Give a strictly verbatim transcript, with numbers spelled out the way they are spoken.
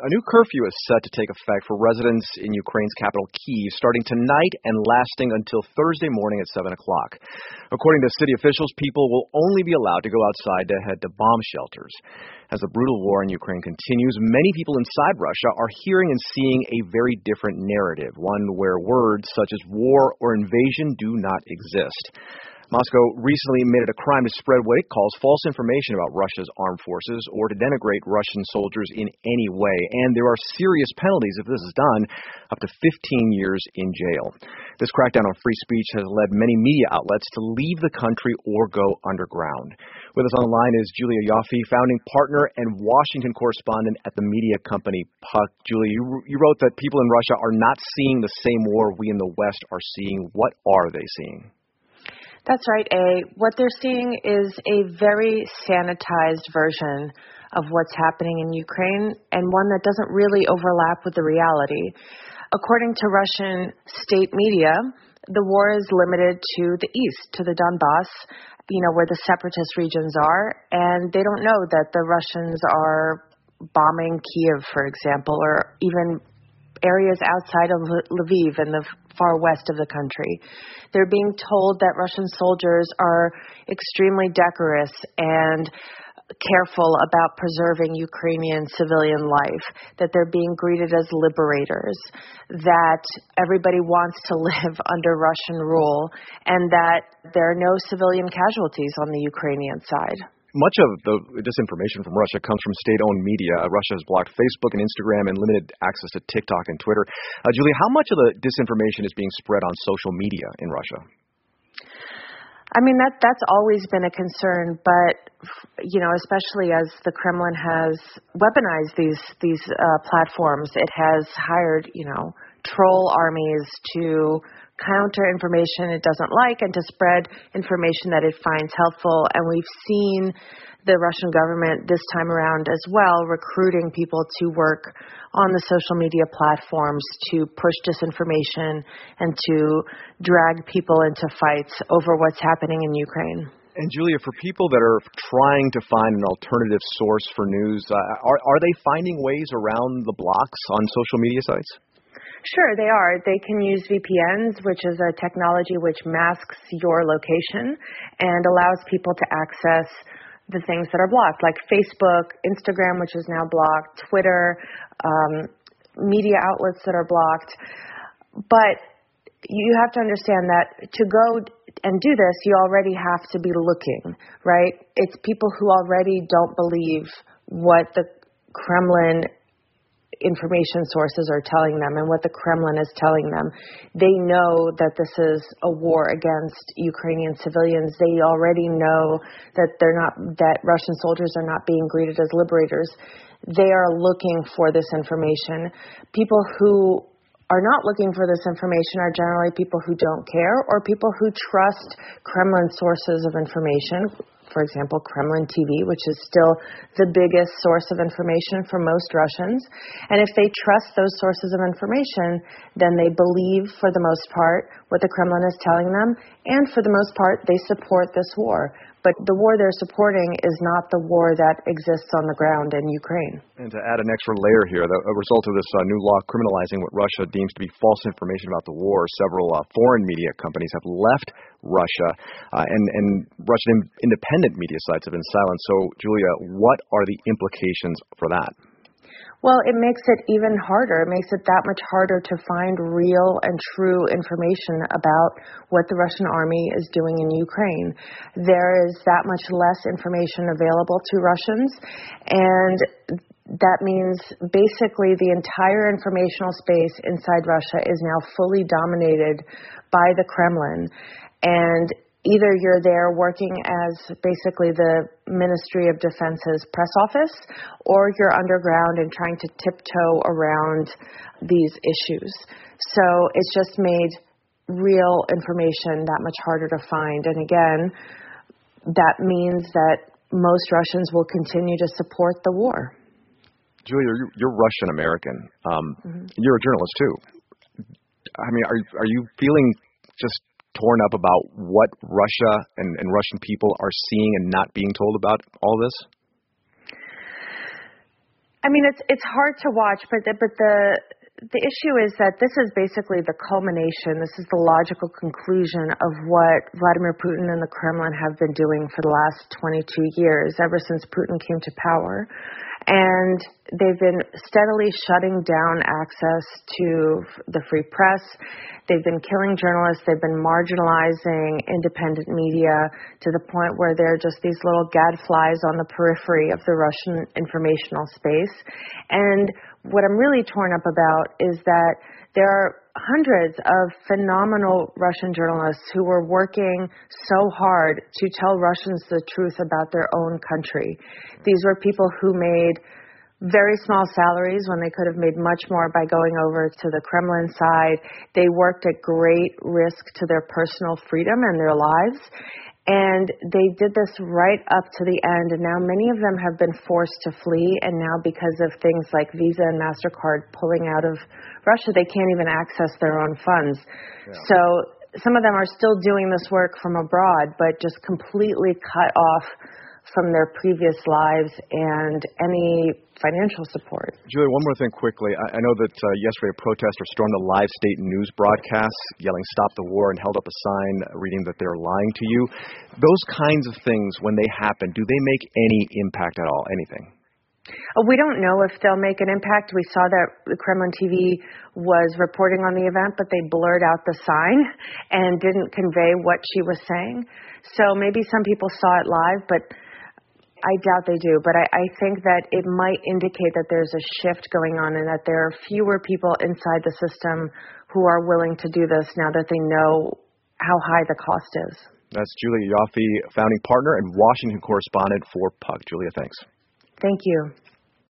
A new curfew is set to take effect for residents in Ukraine's capital, Kyiv, starting tonight and lasting until Thursday morning at seven o'clock. According to city officials, people will only be allowed to go outside to head to bomb shelters. As the brutal war in Ukraine continues, many people inside Russia are hearing and seeing a very different narrative, one where words such as war or invasion do not exist. Moscow recently made it a crime to spread what it calls false information about Russia's armed forces or to denigrate Russian soldiers in any way. And there are serious penalties if this is done, up to fifteen years in jail. This crackdown on free speech has led many media outlets to leave the country or go underground. With us on the line is Julia Ioffe, founding partner and Washington correspondent at the media company Puck. Julia, you, you wrote that people in Russia are not seeing the same war we in the West are seeing. What are they seeing? That's right, A. What they're seeing is a very sanitized version of what's happening in Ukraine and one that doesn't really overlap with the reality. According to Russian state media, the war is limited to the east, to the Donbass, you know, where the separatist regions are, and they don't know that the Russians are bombing Kyiv, for example, or even areas outside of Lviv in the far west of the country. They're being told that Russian soldiers are extremely decorous and careful about preserving Ukrainian civilian life, that they're being greeted as liberators, that everybody wants to live under Russian rule, and that there are no civilian casualties on the Ukrainian side. Much of the disinformation from Russia comes from state-owned media. Uh, Russia has blocked Facebook and Instagram and limited access to TikTok and Twitter. Uh, Julia, how much of the disinformation is being spread on social media in Russia? I mean, that that's always been a concern, but, you know, especially as the Kremlin has weaponized these, these uh, platforms, it has hired, you know, troll armies to counter information it doesn't like and to spread information that it finds helpful. And we've seen the Russian government this time around as well recruiting people to work on the social media platforms to push disinformation and to drag people into fights over what's happening in Ukraine. And Julia, for people that are trying to find an alternative source for news, uh, are, are they finding ways around the blocks on social media sites? Sure, they are. They can use V P Ns, which is a technology which masks your location and allows people to access the things that are blocked, like Facebook, Instagram, which is now blocked, Twitter, um, media outlets that are blocked. But you have to understand that to go and do this, you already have to be looking, right? It's people who already don't believe what the Kremlin information sources are telling them and what the Kremlin is telling them. They know that this is a war against Ukrainian civilians. They already know that they're not, that Russian soldiers are not being greeted as liberators. They are looking for this information. People who are not looking for this information are generally people who don't care or people who trust Kremlin sources of information. For example, Kremlin T V, which is still the biggest source of information for most Russians. And if they trust those sources of information, then they believe, for the most part, what the Kremlin is telling them. And for the most part, they support this war. But the war they're supporting is not the war that exists on the ground in Ukraine. And to add an extra layer here, the, a result of this uh, new law criminalizing what Russia deems to be false information about the war, several uh, foreign media companies have left Russia, uh, and, and Russian independent media sites have been silent. So, Julia, what are the implications for that? Well, it makes it even harder. It makes it that much harder to find real and true information about what the Russian army is doing in Ukraine. There is that much less information available to Russians, and that means basically the entire informational space inside Russia is now fully dominated by the Kremlin. And either you're there working as basically the Ministry of Defense's press office, or you're underground and trying to tiptoe around these issues. So it's just made real information that much harder to find. And again, that means that most Russians will continue to support the war. Julia, you're, you're Russian American. Um, mm-hmm. You're a journalist too. I mean, are are you feeling just torn up about what Russia and, and Russian people are seeing and not being told about all this? I mean, it's it's hard to watch, but the, but the the issue is that this is basically the culmination. This is the logical conclusion of what Vladimir Putin and the Kremlin have been doing for the last twenty-two years, ever since Putin came to power. And they've been steadily shutting down access to the free press. They've been killing journalists. They've been marginalizing independent media to the point where they're just these little gadflies on the periphery of the Russian informational space. And what I'm really torn up about is that there are hundreds of phenomenal Russian journalists who were working so hard to tell Russians the truth about their own country. These were people who made very small salaries when they could have made much more by going over to the Kremlin side. They worked at great risk to their personal freedom and their lives. And they did this right up to the end, and now many of them have been forced to flee, and now because of things like Visa and MasterCard pulling out of Russia, they can't even access their own funds. Yeah. So some of them are still doing this work from abroad, but just completely cut off from their previous lives and any financial support. Julia, one more thing quickly. I, I know that uh, yesterday protesters stormed the live state news broadcasts, yelling "Stop the war," and held up a sign reading that they're lying to you. Those kinds of things, when they happen, do they make any impact at all, anything? We don't know if they'll make an impact. We saw that the Kremlin T V was reporting on the event, but they blurred out the sign and didn't convey what she was saying. So maybe some people saw it live, but I doubt they do, but I, I think that it might indicate that there's a shift going on and that there are fewer people inside the system who are willing to do this now that they know how high the cost is. That's Julia Ioffe, founding partner and Washington correspondent for Puck. Julia, thanks. Thank you.